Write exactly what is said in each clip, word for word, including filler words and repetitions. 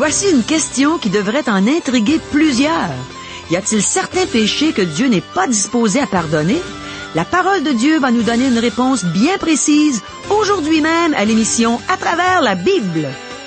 Voici une question qui devrait en intriguer plusieurs. Y a-t-il certains péchés que Dieu n'est pas disposé à pardonner? La parole de Dieu va nous donner une réponse bien précise aujourd'hui même à l'émission À travers la Bible.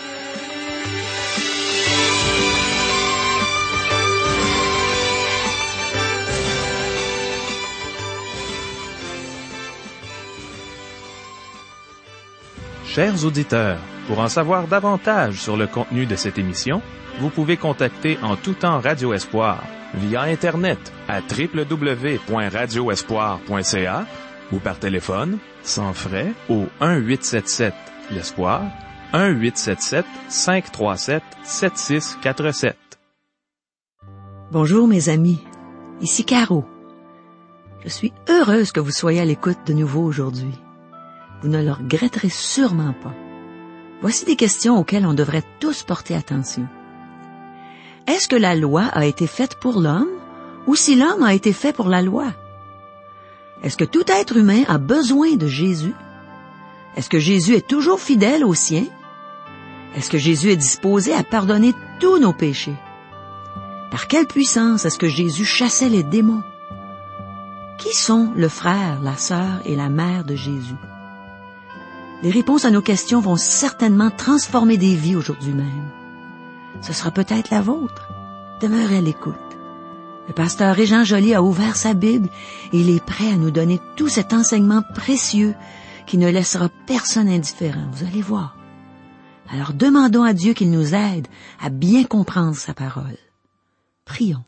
Chers auditeurs, pour en savoir davantage sur le contenu de cette émission, vous pouvez contacter en tout temps Radio Espoir via Internet à w w w point radio espoir point c a ou par téléphone, sans frais, au un huit sept sept l'Espoir, un huit sept sept cinq trois sept sept six quatre sept. Bonjour mes amis, ici Caro. Je suis heureuse que vous soyez à l'écoute de nouveau aujourd'hui. Vous ne le regretterez sûrement pas. Voici des questions auxquelles on devrait tous porter attention. Est-ce que la loi a été faite pour l'homme ou si l'homme a été fait pour la loi? Est-ce que tout être humain a besoin de Jésus? Est-ce que Jésus est toujours fidèle aux siens? Est-ce que Jésus est disposé à pardonner tous nos péchés? Par quelle puissance est-ce que Jésus chassait les démons? Qui sont le frère, la sœur et la mère de Jésus? Les réponses à nos questions vont certainement transformer des vies aujourd'hui même. Ce sera peut-être la vôtre. Demeurez à l'écoute. Le pasteur Régent Joly a ouvert sa Bible et il est prêt à nous donner tout cet enseignement précieux qui ne laissera personne indifférent. Vous allez voir. Alors demandons à Dieu qu'il nous aide à bien comprendre sa parole. Prions.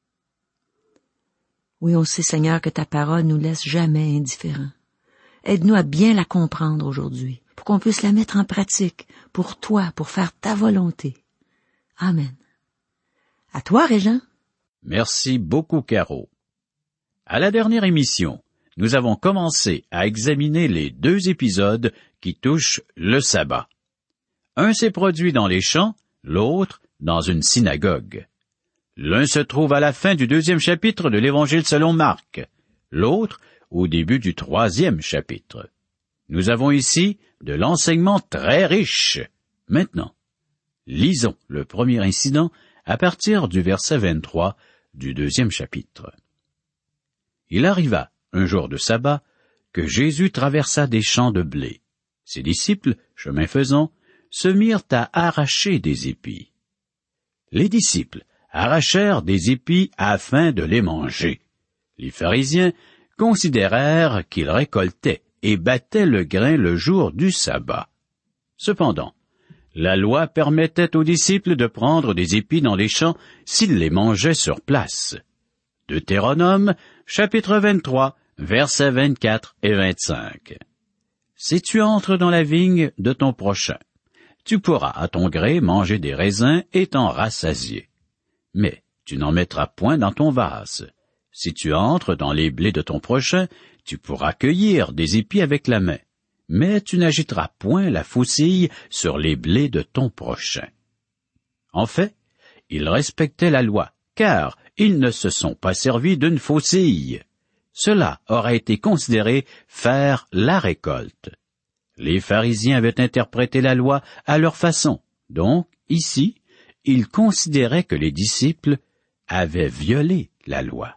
Oui, on sait, Seigneur, que ta parole nous laisse jamais indifférents. Aide-nous à bien la comprendre aujourd'hui, pour qu'on puisse la mettre en pratique, pour toi, pour faire ta volonté. Amen. À toi, Régent. Merci beaucoup, Caro. À la dernière émission, nous avons commencé à examiner les deux épisodes qui touchent le sabbat. Un s'est produit dans les champs, l'autre dans une synagogue. L'un se trouve à la fin du deuxième chapitre de l'Évangile selon Marc, l'autre au début du troisième chapitre. Nous avons ici de l'enseignement très riche. Maintenant, lisons le premier incident à partir du verset vingt-trois du deuxième chapitre. Il arriva, un jour de sabbat, que Jésus traversa des champs de blé. Ses disciples, chemin faisant, se mirent à arracher des épis. Les disciples arrachèrent des épis afin de les manger. Les pharisiens considérèrent qu'ils récoltaient et battaient le grain le jour du sabbat. Cependant, la loi permettait aux disciples de prendre des épis dans les champs s'ils les mangeaient sur place. Deutéronome, chapitre vingt-trois, versets vingt-quatre et vingt-cinq. Si tu entres dans la vigne de ton prochain, tu pourras à ton gré manger des raisins et t'en rassasier. Mais tu n'en mettras point dans ton vase. Si tu entres dans les blés de ton prochain, tu pourras cueillir des épis avec la main, mais tu n'agiteras point la faucille sur les blés de ton prochain. En fait, ils respectaient la loi, car ils ne se sont pas servis d'une faucille. Cela aurait été considéré faire la récolte. Les pharisiens avaient interprété la loi à leur façon, donc, ici, ils considéraient que les disciples avaient violé la loi.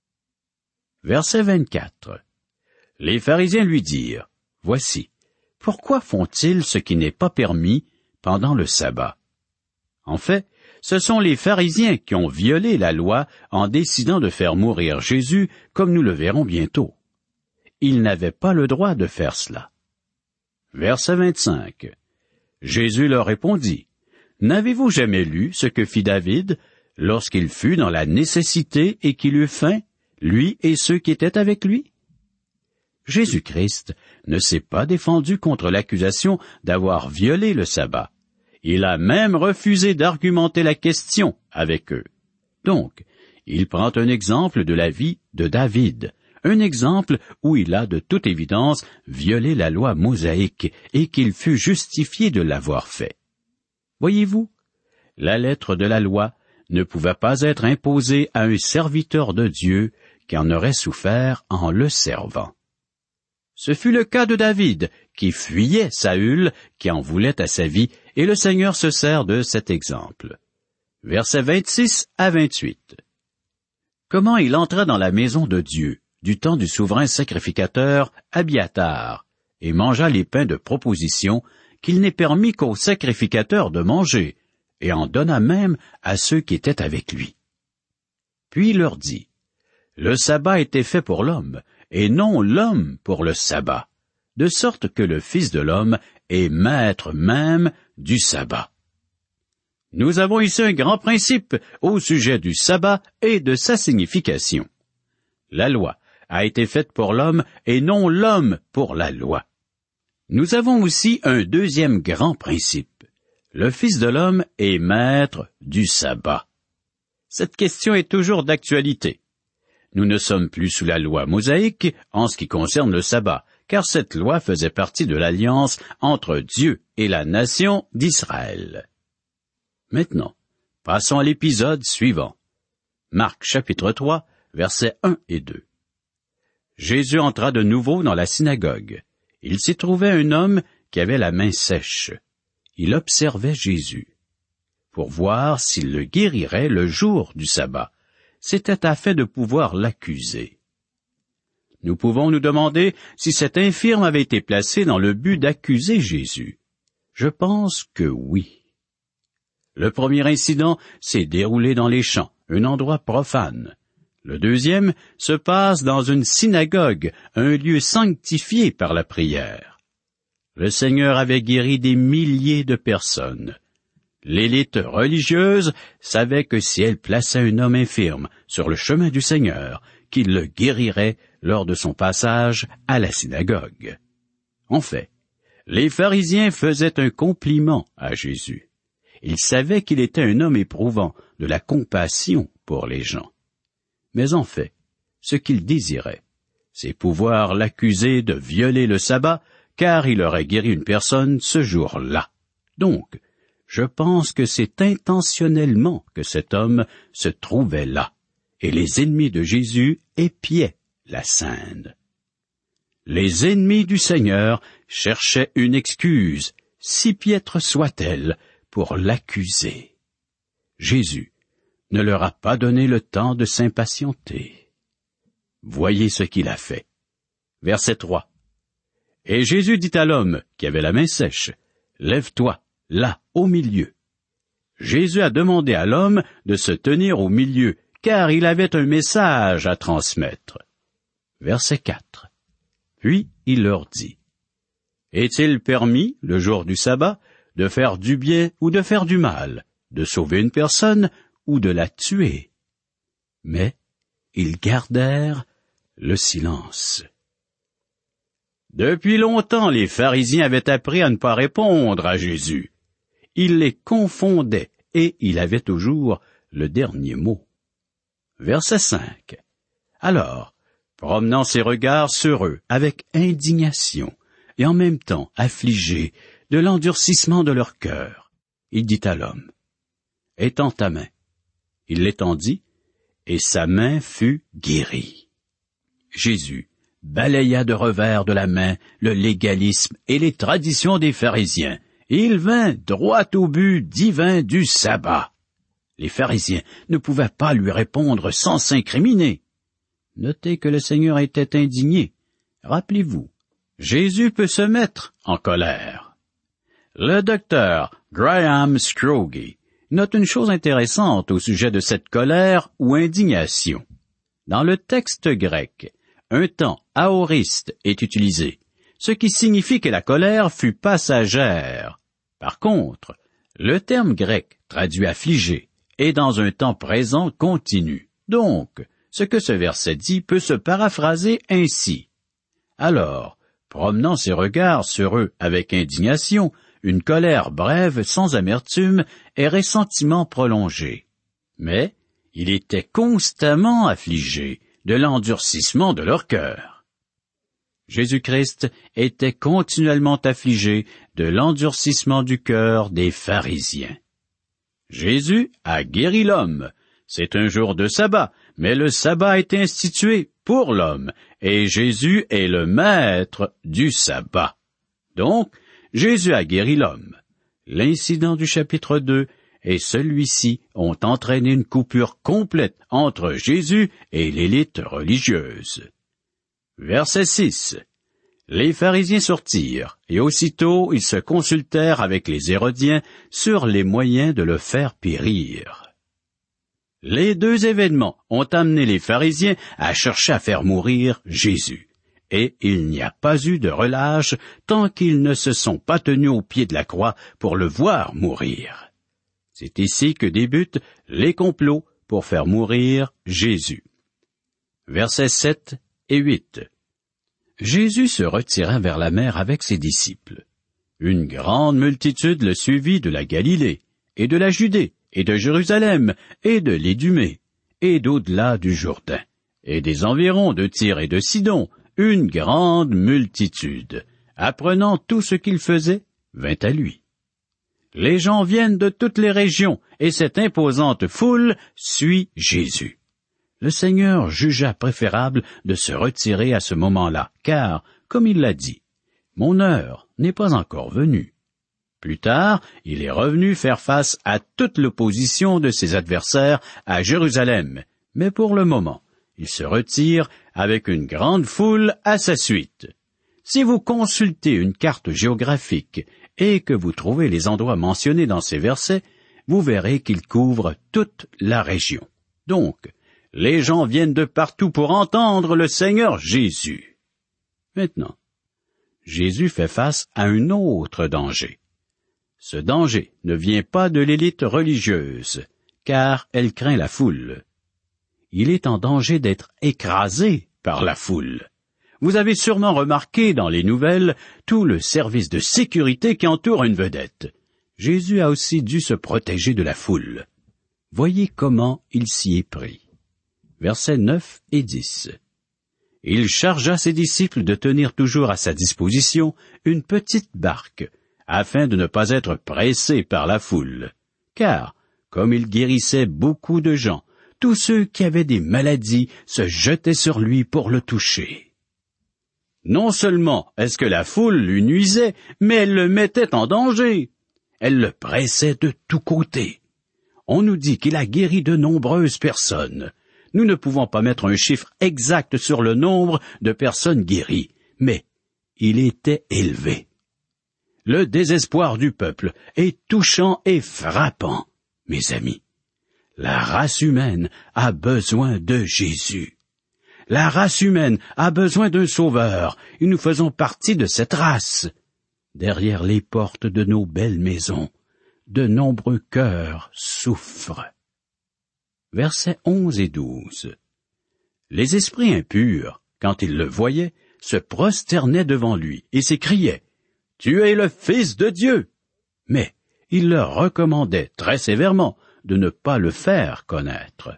Verset vingt-quatre. Les pharisiens lui dirent, « Voici, pourquoi font-ils ce qui n'est pas permis pendant le sabbat? » En fait, ce sont les pharisiens qui ont violé la loi en décidant de faire mourir Jésus, comme nous le verrons bientôt. Ils n'avaient pas le droit de faire cela. Verset vingt-cinq. Jésus leur répondit, « N'avez-vous jamais lu ce que fit David lorsqu'il fut dans la nécessité et qu'il eut faim, lui et ceux qui étaient avec lui? » Jésus-Christ ne s'est pas défendu contre l'accusation d'avoir violé le sabbat. Il a même refusé d'argumenter la question avec eux. Donc, il prend un exemple de la vie de David, un exemple où il a de toute évidence violé la loi mosaïque et qu'il fut justifié de l'avoir fait. Voyez-vous, la lettre de la loi ne pouvait pas être imposée à un serviteur de Dieu qui en aurait souffert en le servant. Ce fut le cas de David, qui fuyait Saül, qui en voulait à sa vie, et le Seigneur se sert de cet exemple. Versets vingt-six à vingt-huit. Comment il entra dans la maison de Dieu, du temps du souverain sacrificateur Abiatar, et mangea les pains de proposition qu'il n'est permis qu'aux sacrificateurs de manger, et en donna même à ceux qui étaient avec lui. Puis il leur dit, « Le sabbat était fait pour l'homme, et non l'homme pour le sabbat, de sorte que le Fils de l'homme est maître même du sabbat. » Nous avons ici un grand principe au sujet du sabbat et de sa signification. La loi a été faite pour l'homme et non l'homme pour la loi. Nous avons aussi un deuxième grand principe. Le Fils de l'homme est maître du sabbat. Cette question est toujours d'actualité. Nous ne sommes plus sous la loi mosaïque en ce qui concerne le sabbat, car cette loi faisait partie de l'alliance entre Dieu et la nation d'Israël. Maintenant, passons à l'épisode suivant. Marc chapitre trois, versets un et deux. Jésus entra de nouveau dans la synagogue. Il s'y trouvait un homme qui avait la main sèche. Il observait Jésus pour voir s'il le guérirait le jour du sabbat. C'était afin de pouvoir l'accuser. Nous pouvons nous demander si cet infirme avait été placé dans le but d'accuser Jésus. Je pense que oui. Le premier incident s'est déroulé dans les champs, un endroit profane. Le deuxième se passe dans une synagogue, un lieu sanctifié par la prière. Le Seigneur avait guéri des milliers de personnes. L'élite religieuse savait que si elle plaçait un homme infirme sur le chemin du Seigneur, qu'il le guérirait lors de son passage à la synagogue. En fait, les pharisiens faisaient un compliment à Jésus. Ils savaient qu'il était un homme éprouvant de la compassion pour les gens. Mais en fait, ce qu'ils désiraient, c'est pouvoir l'accuser de violer le sabbat, car il aurait guéri une personne ce jour-là. Donc, je pense que c'est intentionnellement que cet homme se trouvait là, et les ennemis de Jésus épiaient la scène. Les ennemis du Seigneur cherchaient une excuse, si piètre soit-elle, pour l'accuser. Jésus ne leur a pas donné le temps de s'impatienter. Voyez ce qu'il a fait. Verset trois. Et Jésus dit à l'homme qui avait la main sèche, « Lève-toi, là, au milieu. » Jésus a demandé à l'homme de se tenir au milieu, car il avait un message à transmettre. Verset quatre. Puis il leur dit, « Est-il permis, le jour du sabbat, de faire du bien ou de faire du mal, de sauver une personne ou de la tuer? » Mais ils gardèrent le silence. Depuis longtemps, les pharisiens avaient appris à ne pas répondre à Jésus. Il les confondait et il avait toujours le dernier mot. Verset cinq. Alors, promenant ses regards sur eux avec indignation et en même temps affligé de l'endurcissement de leur cœur, il dit à l'homme, « Étends ta main. » Il l'étendit, et sa main fut guérie. Jésus balaya de revers de la main le légalisme et les traditions des pharisiens, et il vint droit au but divin du sabbat. Les pharisiens ne pouvaient pas lui répondre sans s'incriminer. Notez que le Seigneur était indigné. Rappelez-vous, Jésus peut se mettre en colère. Le docteur Graham Scroggie note une chose intéressante au sujet de cette colère ou indignation. Dans le texte grec, un temps aoriste est utilisé, ce qui signifie que la colère fut passagère. Par contre, le terme grec traduit affligé est dans un temps présent continu. Donc, ce que ce verset dit peut se paraphraser ainsi. Alors, promenant ses regards sur eux avec indignation, une colère brève sans amertume et ressentiment prolongé. Mais il était constamment affligé de l'endurcissement de leur cœur. Jésus-Christ était continuellement affligé de l'endurcissement du cœur des pharisiens. Jésus a guéri l'homme. C'est un jour de sabbat, mais le sabbat a été institué pour l'homme, et Jésus est le maître du sabbat. Donc, Jésus a guéri l'homme. L'incident du chapitre deux et celui-ci ont entraîné une coupure complète entre Jésus et l'élite religieuse. Verset six. Les pharisiens sortirent, et aussitôt ils se consultèrent avec les Hérodiens sur les moyens de le faire périr. Les deux événements ont amené les pharisiens à chercher à faire mourir Jésus, et il n'y a pas eu de relâche tant qu'ils ne se sont pas tenus au pied de la croix pour le voir mourir. C'est ici que débutent les complots pour faire mourir Jésus. Versets sept et huit. Jésus se retira vers la mer avec ses disciples. Une grande multitude le suivit de la Galilée, et de la Judée, et de Jérusalem, et de l'Idumée, et d'au-delà du Jourdain, et des environs de Tyr et de Sidon, une grande multitude, apprenant tout ce qu'il faisait, vint à lui. Les gens viennent de toutes les régions, et cette imposante foule suit Jésus. Le Seigneur jugea préférable de se retirer à ce moment-là, car, comme il l'a dit, « Mon heure n'est pas encore venue. » Plus tard, il est revenu faire face à toute l'opposition de ses adversaires à Jérusalem, mais pour le moment, il se retire avec une grande foule à sa suite. Si vous consultez une carte géographique et que vous trouvez les endroits mentionnés dans ces versets, vous verrez qu'il couvre toute la région. Donc, les gens viennent de partout pour entendre le Seigneur Jésus. Maintenant, Jésus fait face à un autre danger. Ce danger ne vient pas de l'élite religieuse, car elle craint la foule. Il est en danger d'être écrasé par la foule. Vous avez sûrement remarqué dans les nouvelles tout le service de sécurité qui entoure une vedette. Jésus a aussi dû se protéger de la foule. Voyez comment il s'y est pris. Versets neuf et dix. Il chargea ses disciples de tenir toujours à sa disposition une petite barque, afin de ne pas être pressés par la foule. Car, comme il guérissait beaucoup de gens, tous ceux qui avaient des maladies se jetaient sur lui pour le toucher. Non seulement est-ce que la foule lui nuisait, mais elle le mettait en danger. Elle le pressait de tous côtés. On nous dit qu'il a guéri de nombreuses personnes. Nous ne pouvons pas mettre un chiffre exact sur le nombre de personnes guéries, mais il était élevé. Le désespoir du peuple est touchant et frappant, mes amis. La race humaine a besoin de Jésus. La race humaine a besoin d'un sauveur, et nous faisons partie de cette race. Derrière les portes de nos belles maisons, de nombreux cœurs souffrent. Versets onze et douze. Les esprits impurs, quand ils le voyaient, se prosternaient devant lui et s'écriaient « Tu es le Fils de Dieu !» Mais il leur recommandait très sévèrement de ne pas le faire connaître.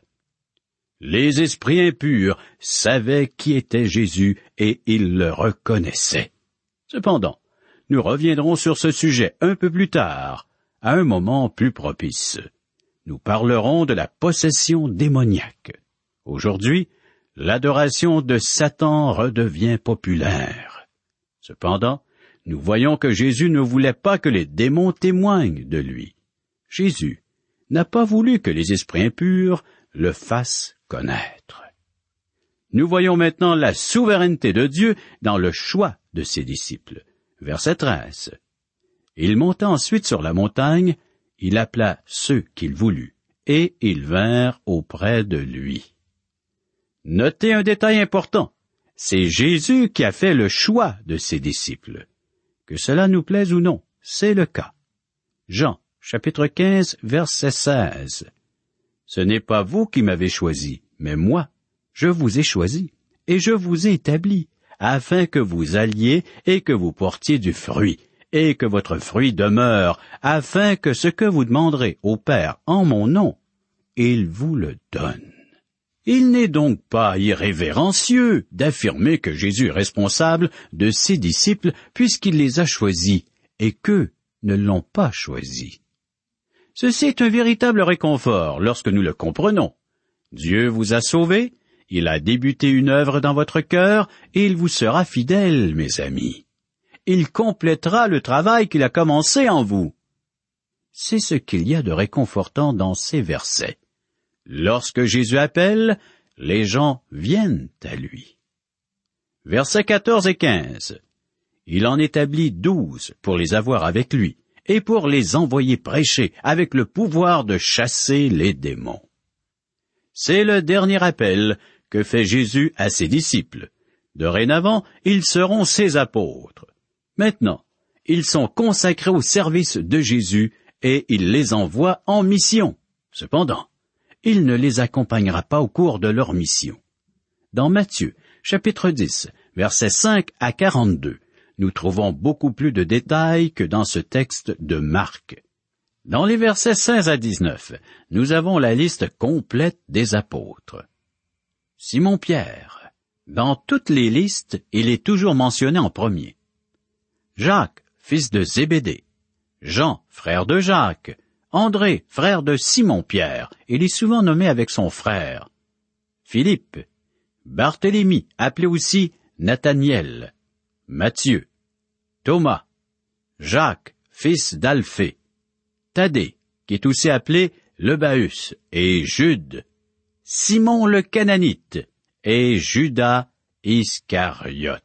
Les esprits impurs savaient qui était Jésus et ils le reconnaissaient. Cependant, nous reviendrons sur ce sujet un peu plus tard, à un moment plus propice. Nous parlerons de la possession démoniaque. Aujourd'hui, l'adoration de Satan redevient populaire. Cependant, nous voyons que Jésus ne voulait pas que les démons témoignent de lui. Jésus n'a pas voulu que les esprits impurs le fassent connaître. Nous voyons maintenant la souveraineté de Dieu dans le choix de ses disciples. Verset treize. Il monta ensuite sur la montagne, il appela ceux qu'il voulut, et ils vinrent auprès de lui. Notez un détail important. C'est Jésus qui a fait le choix de ses disciples. Que cela nous plaise ou non, c'est le cas. Jean, chapitre quinze, verset seize. Ce n'est pas vous qui m'avez choisi, mais moi, je vous ai choisi, et je vous ai établi, afin que vous alliez et que vous portiez du fruit, et que votre fruit demeure, afin que ce que vous demanderez au Père en mon nom, il vous le donne. Il n'est donc pas irrévérencieux d'affirmer que Jésus est responsable de ses disciples puisqu'il les a choisis et qu'eux ne l'ont pas choisi. Ceci est un véritable réconfort lorsque nous le comprenons. Dieu vous a sauvés, Il a débuté une œuvre dans votre cœur et il vous sera fidèle, mes amis. Il complétera le travail qu'il a commencé en vous. C'est ce qu'il y a de réconfortant dans ces versets. Lorsque Jésus appelle, les gens viennent à lui. Versets quatorze et quinze. Il en établit douze pour les avoir avec lui et pour les envoyer prêcher avec le pouvoir de chasser les démons. C'est le dernier appel que fait Jésus à ses disciples. Dorénavant, ils seront ses apôtres. Maintenant, ils sont consacrés au service de Jésus et il les envoie en mission. Cependant, il ne les accompagnera pas au cours de leur mission. Dans Matthieu, chapitre dix, versets cinq à quarante-deux, nous trouvons beaucoup plus de détails que dans ce texte de Marc. Dans les versets seize à dix-neuf, nous avons la liste complète des apôtres. Simon-Pierre. Dans toutes les listes, il est toujours mentionné en premier. Jacques, fils de Zébédée. Jean, frère de Jacques. André, frère de Simon-Pierre. Il est souvent nommé avec son frère. Philippe. Barthélemy, appelé aussi Nathaniel. Matthieu. Thomas. Jacques, fils d'Alphée. Thaddée, qui est aussi appelé Lebbaeus, et Jude. Simon le Cananite, et Judas Iscariote.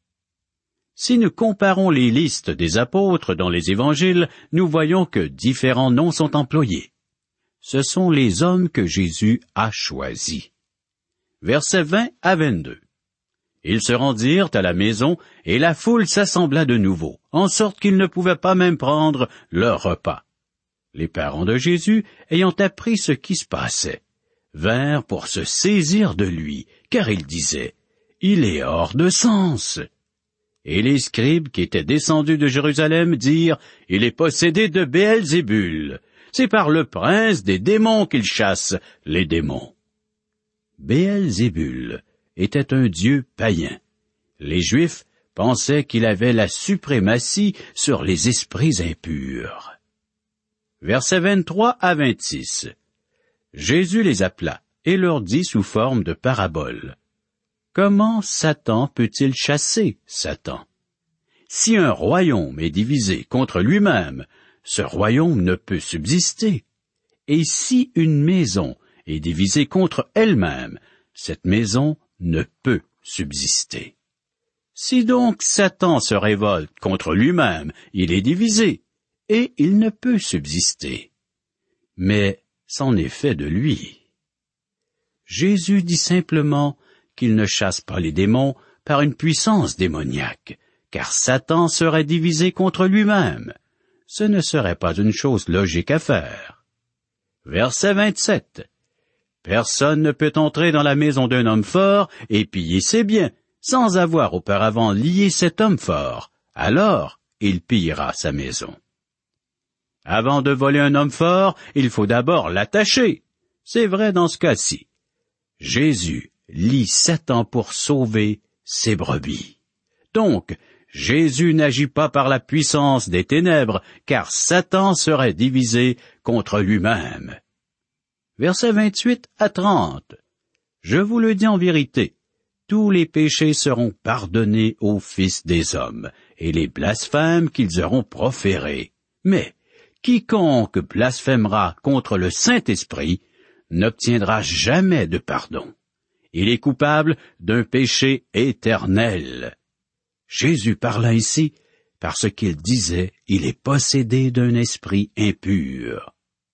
Si nous comparons les listes des apôtres dans les évangiles, nous voyons que différents noms sont employés. Ce sont les hommes que Jésus a choisis. Versets vingt à vingt-deux. Ils se rendirent à la maison, et la foule s'assembla de nouveau, en sorte qu'ils ne pouvaient pas même prendre leur repas. Les parents de Jésus, ayant appris ce qui se passait, vinrent pour se saisir de lui, car ils disaient, « Il est hors de sens !» Et les scribes qui étaient descendus de Jérusalem dirent, « Il est possédé de Béelzébul. C'est par le prince des démons qu'il chasse les démons. » Béelzébul était un dieu païen. Les Juifs pensaient qu'il avait la suprématie sur les esprits impurs. Versets vingt-trois à vingt-six. Jésus les appela et leur dit sous forme de parabole. Comment Satan peut-il chasser Satan? Si un royaume est divisé contre lui-même, ce royaume ne peut subsister. Et si une maison est divisée contre elle-même, cette maison ne peut subsister. Si donc Satan se révolte contre lui-même, il est divisé, et il ne peut subsister. Mais c'en est fait de lui. Jésus dit simplement qu'il ne chasse pas les démons par une puissance démoniaque, car Satan serait divisé contre lui-même. Ce ne serait pas une chose logique à faire. Verset vingt-sept. Personne ne peut entrer dans la maison d'un homme fort et piller ses biens, sans avoir auparavant lié cet homme fort. Alors, il pillera sa maison. Avant de voler un homme fort, il faut d'abord l'attacher. C'est vrai dans ce cas-ci. Jésus lie Satan pour sauver ses brebis. Donc, Jésus n'agit pas par la puissance des ténèbres, car Satan serait divisé contre lui-même. Versets vingt-huit à trente. Je vous le dis en vérité, tous les péchés seront pardonnés aux fils des hommes, et les blasphèmes qu'ils auront proférés. Mais quiconque blasphémera contre le Saint-Esprit n'obtiendra jamais de pardon. Il est coupable d'un péché éternel. Jésus parla ici parce qu'il disait il est possédé d'un esprit impur.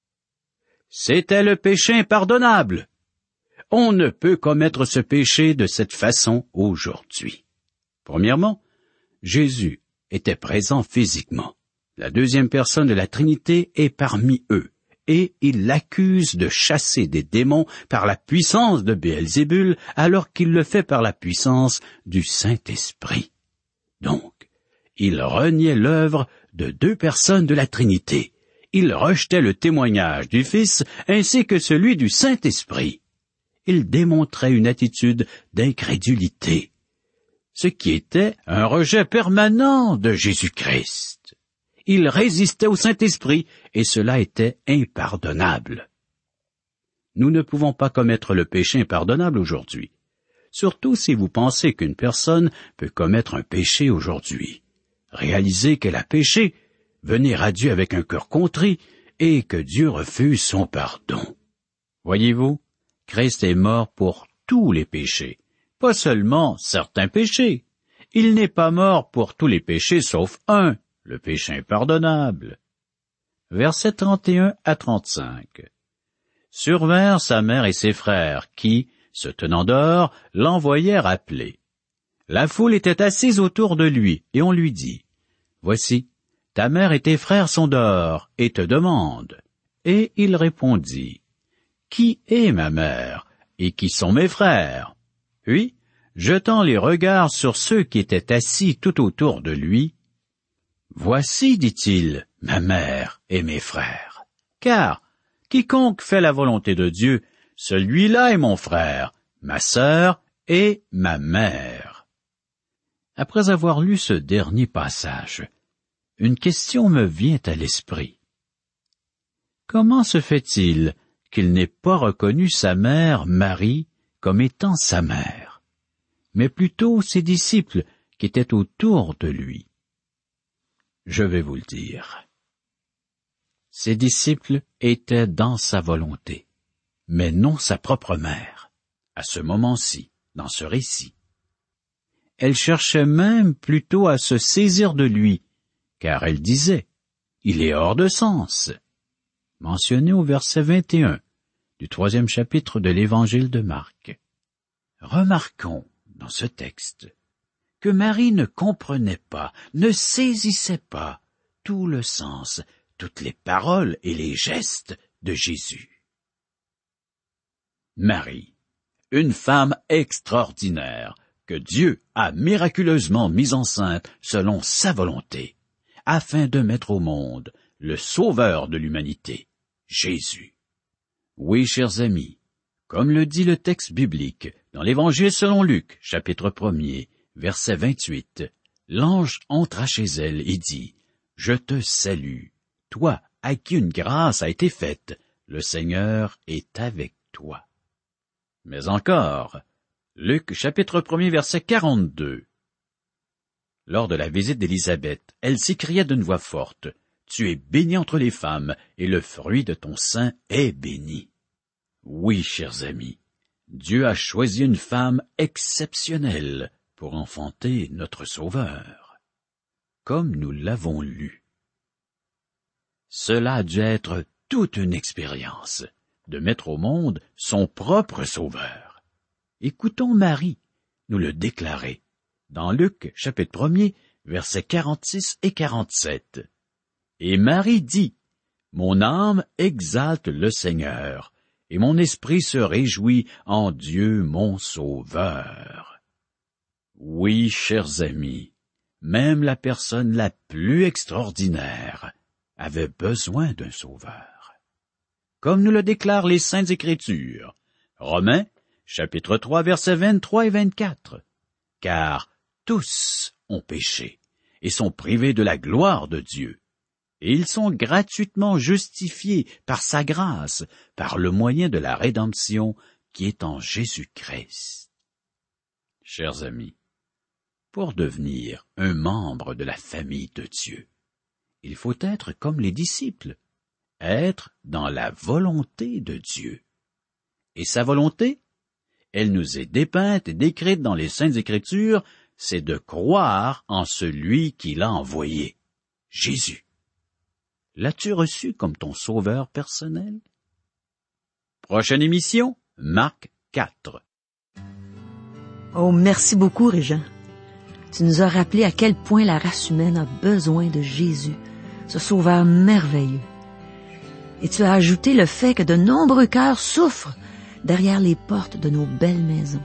C'était le péché impardonnable. On ne peut commettre ce péché de cette façon aujourd'hui. Premièrement, Jésus était présent physiquement. La deuxième personne de la Trinité est parmi eux, et il l'accuse de chasser des démons par la puissance de Béelzébul, alors qu'il le fait par la puissance du Saint-Esprit. Donc, il reniait l'œuvre de deux personnes de la Trinité. Il rejetait le témoignage du Fils ainsi que celui du Saint-Esprit. Il démontrait une attitude d'incrédulité, ce qui était un rejet permanent de Jésus-Christ. Il résistait au Saint-Esprit, et cela était impardonnable. Nous ne pouvons pas commettre le péché impardonnable aujourd'hui, surtout si vous pensez qu'une personne peut commettre un péché aujourd'hui. Réalisez qu'elle a péché, venir à Dieu avec un cœur contrit et que Dieu refuse son pardon. Voyez-vous, Christ est mort pour tous les péchés, pas seulement certains péchés. Il n'est pas mort pour tous les péchés sauf un, le péché impardonnable. Versets trente et un à trente-cinq. Survinrent sa mère et ses frères qui, se tenant dehors, l'envoyèrent appeler. La foule était assise autour de lui, et on lui dit, « Voici, ta mère et tes frères sont dehors, et te demandent. » Et il répondit, « Qui est ma mère, et qui sont mes frères? » Puis, jetant les regards sur ceux qui étaient assis tout autour de lui, « Voici, dit-il, ma mère et mes frères. Car quiconque fait la volonté de Dieu, celui-là est mon frère, ma sœur et ma mère. » Après avoir lu ce dernier passage, une question me vient à l'esprit. Comment se fait-il qu'il n'ait pas reconnu sa mère, Marie, comme étant sa mère, mais plutôt ses disciples qui étaient autour de lui? Je vais vous le dire. Ses disciples étaient dans sa volonté, mais non sa propre mère, à ce moment-ci, dans ce récit. Elle cherchait même plutôt à se saisir de lui, car elle disait, « Il est hors de sens », mentionné au verset vingt et un du troisième chapitre de l'Évangile de Marc. Remarquons dans ce texte que Marie ne comprenait pas, ne saisissait pas tout le sens, toutes les paroles et les gestes de Jésus. Marie, une femme extraordinaire que Dieu a miraculeusement mise enceinte selon sa volonté, afin de mettre au monde le sauveur de l'humanité, Jésus. Oui, chers amis, comme le dit le texte biblique dans l'Évangile selon Luc, chapitre premier, verset vingt-huit, l'ange entra chez elle et dit, « Je te salue, toi à qui une grâce a été faite, le Seigneur est avec toi. » Mais encore, Luc chapitre premier, verset quarante-deux. Lors de la visite d'Élisabeth, elle s'écria d'une voix forte, « Tu es bénie entre les femmes, et le fruit de ton sein est béni. » Oui, chers amis, Dieu a choisi une femme exceptionnelle pour enfanter notre Sauveur, comme nous l'avons lu. Cela a dû être toute une expérience de mettre au monde son propre Sauveur. Écoutons Marie nous le déclarer dans Luc chapitre premier, versets quarante-six et quarante-sept. Et Marie dit, « Mon âme exalte le Seigneur, et mon esprit se réjouit en Dieu mon Sauveur. » Oui, chers amis, même la personne la plus extraordinaire avait besoin d'un Sauveur. Comme nous le déclarent les Saintes Écritures, Romains, chapitre trois, versets vingt-trois et vingt-quatre. Car tous ont péché et sont privés de la gloire de Dieu, et ils sont gratuitement justifiés par sa grâce, par le moyen de la rédemption qui est en Jésus-Christ. Chers amis, pour devenir un membre de la famille de Dieu, il faut être comme les disciples, être dans la volonté de Dieu. Et sa volonté, elle nous est dépeinte et décrite dans les Saintes Écritures, c'est de croire en celui qui l'a envoyé, Jésus. L'as-tu reçu comme ton sauveur personnel? Prochaine émission, Marc quatre. Oh, merci beaucoup, Régent. Tu nous as rappelé à quel point la race humaine a besoin de Jésus, ce sauveur merveilleux. Et tu as ajouté le fait que de nombreux cœurs souffrent derrière les portes de nos belles maisons.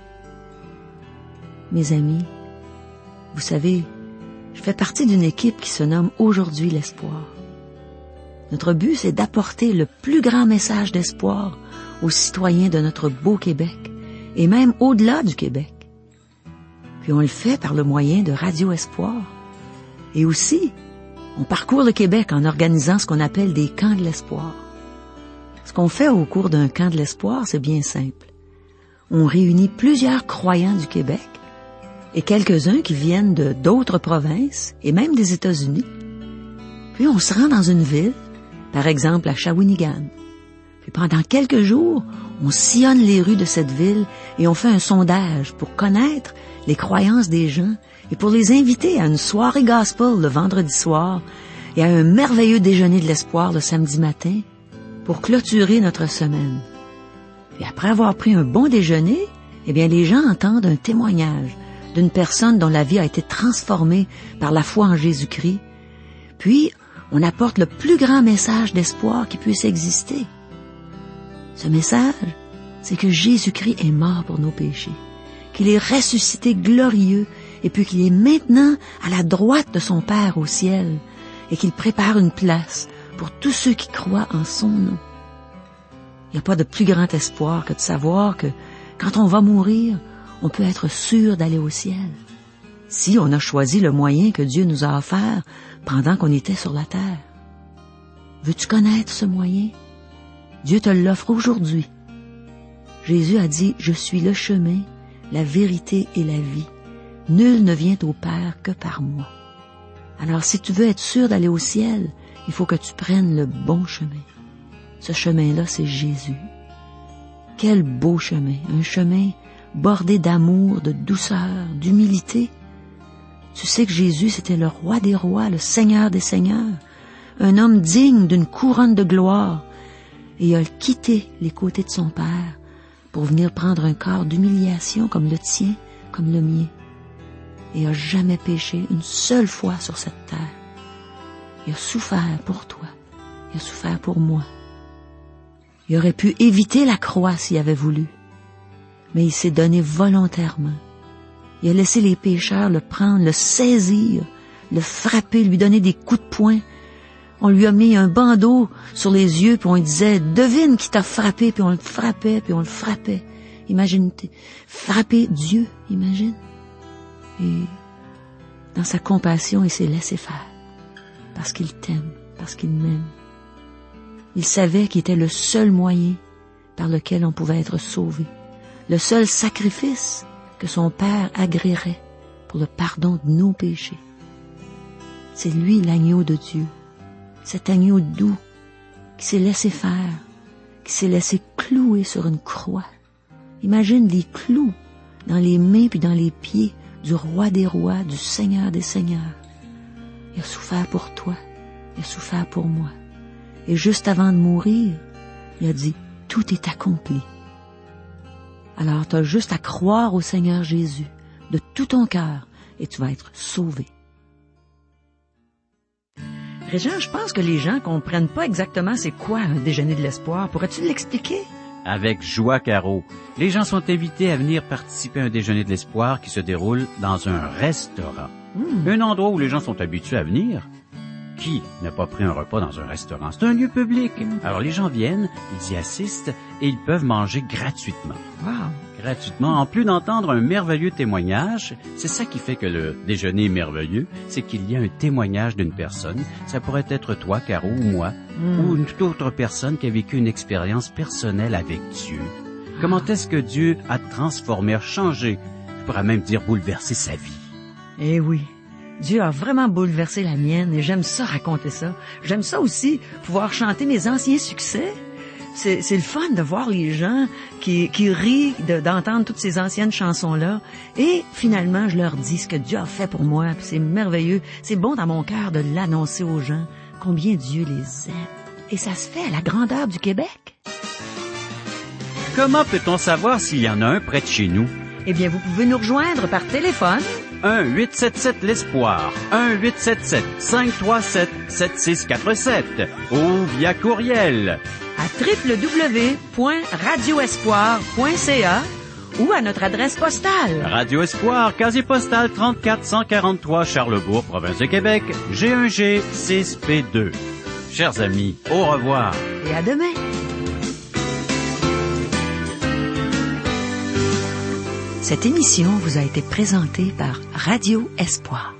Mes amis, vous savez, je fais partie d'une équipe qui se nomme Aujourd'hui l'Espoir. Notre but, c'est d'apporter le plus grand message d'espoir aux citoyens de notre beau Québec, et même au-delà du Québec. Puis on le fait par le moyen de Radio Espoir. Et aussi, on parcourt le Québec en organisant ce qu'on appelle des camps de l'espoir. Ce qu'on fait au cours d'un camp de l'espoir, c'est bien simple. on réunit plusieurs croyants du Québec et quelques-uns qui viennent de d'autres provinces et même des États-Unis. Puis on se rend dans une ville, par exemple à Shawinigan. Puis pendant quelques jours, on sillonne les rues de cette ville et on fait un sondage pour connaître les croyances des gens et pour les inviter à une soirée gospel le vendredi soir et à un merveilleux déjeuner de l'espoir le samedi matin pour clôturer notre semaine. Et après avoir pris un bon déjeuner, eh bien les gens entendent un témoignage d'une personne dont la vie a été transformée par la foi en Jésus-Christ. Puis, on apporte le plus grand message d'espoir qui puisse exister. Ce message, c'est que Jésus-Christ est mort pour nos péchés, qu'il est ressuscité glorieux et puis qu'il est maintenant à la droite de son Père au ciel et qu'il prépare une place pour tous ceux qui croient en son nom. Il n'y a pas de plus grand espoir que de savoir que quand on va mourir, on peut être sûr d'aller au ciel, si on a choisi le moyen que Dieu nous a offert pendant qu'on était sur la terre. Veux-tu connaître ce moyen? Dieu te l'offre aujourd'hui. Jésus a dit, « Je suis le chemin, la vérité et la vie. Nul ne vient au Père que par moi. » Alors, si tu veux être sûr d'aller au ciel, il faut que tu prennes le bon chemin. Ce chemin-là, c'est Jésus. Quel beau chemin, un chemin bordé d'amour, de douceur, d'humilité. Tu sais que Jésus, c'était le roi des rois, le Seigneur des seigneurs, un homme digne d'une couronne de gloire, et il a quitté les côtés de son Père pour venir prendre un corps d'humiliation comme le tien, comme le mien, et a jamais péché une seule fois sur cette terre. Il a souffert pour toi, il a souffert pour moi. Il aurait pu éviter la croix s'il avait voulu, mais il s'est donné volontairement. Il a laissé les pécheurs le prendre, le saisir, le frapper, lui donner des coups de poing. On lui a mis un bandeau sur les yeux, puis on lui disait, devine qui t'a frappé, puis on le frappait, puis on le frappait. Imagine, frapper Dieu, imagine. Et dans sa compassion, il s'est laissé faire, parce qu'il t'aime, parce qu'il m'aime. Il savait qu'il était le seul moyen par lequel on pouvait être sauvé, le seul sacrifice que son Père agréerait pour le pardon de nos péchés. C'est lui l'agneau de Dieu, cet agneau doux qui s'est laissé faire, qui s'est laissé clouer sur une croix. Imagine les clous dans les mains puis dans les pieds du roi des rois, du Seigneur des seigneurs. Il a souffert pour toi, il a souffert pour moi. Et juste avant de mourir, il a dit, tout est accompli. Alors, tu as juste à croire au Seigneur Jésus de tout ton cœur et tu vas être sauvé. Régent, je pense que les gens comprennent pas exactement c'est quoi un déjeuner de l'espoir. Pourrais-tu l'expliquer? Avec joie, Caro. Les gens sont invités à venir participer à un déjeuner de l'espoir qui se déroule dans un restaurant. Mmh. Un endroit où les gens sont habitués à venir. Qui n'a pas pris un repas dans un restaurant? C'est un lieu public. Alors les gens viennent, ils y assistent et ils peuvent manger gratuitement. Wow. Gratuitement, en plus d'entendre un merveilleux témoignage. C'est ça qui fait que le déjeuner est merveilleux, c'est qu'il y a un témoignage d'une personne. Ça pourrait être toi, Caro, ou moi, mm. ou une toute autre personne qui a vécu une expérience personnelle avec Dieu. Comment est-ce que Dieu a transformé, a changé, je pourrais même dire bouleversé sa vie. Eh oui. Dieu a vraiment bouleversé la mienne et j'aime ça raconter ça. J'aime ça aussi, pouvoir chanter mes anciens succès. C'est, c'est le fun de voir les gens qui, qui rient de, d'entendre toutes ces anciennes chansons-là. Et finalement, je leur dis ce que Dieu a fait pour moi. Puis c'est merveilleux. C'est bon dans mon cœur de l'annoncer aux gens, combien Dieu les aime. Et ça se fait à la grandeur du Québec. Comment peut-on savoir s'il y en a un près de chez nous? Eh bien, vous pouvez nous rejoindre par téléphone. un huit sept sept l'espoir, un huit sept sept cinq trois sept sept six quatre sept ou via courriel à w w w point radio espoir point c a ou à notre adresse postale. Radio Espoir, casier postal trente-quatre cent quarante-trois Charlebourg, province de Québec, G un G six P deux. Chers amis, au revoir. Et à demain. Cette émission vous a été présentée par Radio Espoir.